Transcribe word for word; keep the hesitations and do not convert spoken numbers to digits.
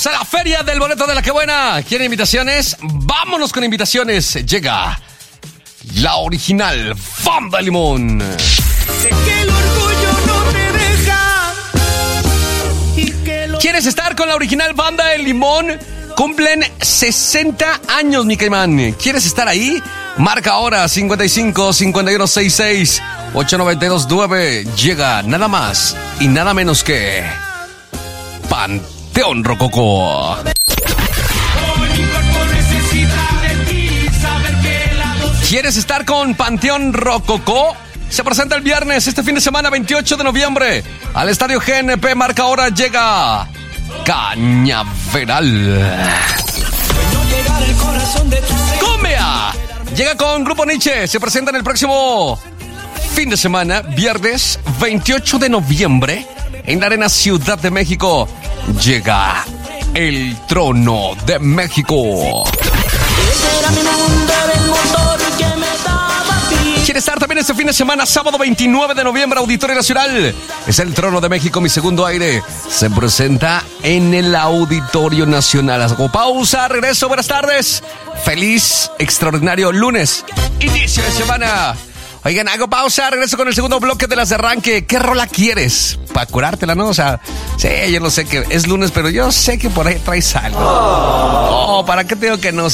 a la feria del boleto de la que buena. ¿Quieren invitaciones? Vámonos con invitaciones. Llega la original Banda Limón. Sé que el orgullo no te deja. Y que lo... ¿Quieres estar con la original Banda El Limón? Cumplen sesenta años, mi caimán. ¿Quieres estar ahí? Marca ahora cincuenta y cinco, cincuenta y uno, sesenta y seis, ochocientos noventa y dos, nueve. Llega nada más y nada menos que Panteón Rococó. ¿Quieres estar con Panteón Rococó? Se presenta el viernes, este fin de semana, veintiocho de noviembre, al Estadio G N P. Marca ahora, llega Cañaveral. ¡Cumbia! Llega con Grupo Nietzsche. Se presenta en el próximo fin de semana, viernes veintiocho de noviembre, en la Arena Ciudad de México. Llega El Trono de México. ¿Quiere estar también este fin de semana, sábado veintinueve de noviembre, Auditorio Nacional? Es El Trono de México, mi segundo aire. Se presenta en el Auditorio Nacional. Hago pausa, regreso, buenas tardes. Feliz, extraordinario lunes, inicio de semana. Oigan, hago pausa, regreso con el segundo bloque de las de arranque. ¿Qué rola quieres? Para curártela, ¿no? O sea, sí, yo no sé que es lunes, pero yo sé que por ahí traes algo. Oh, ¿para qué te digo que no?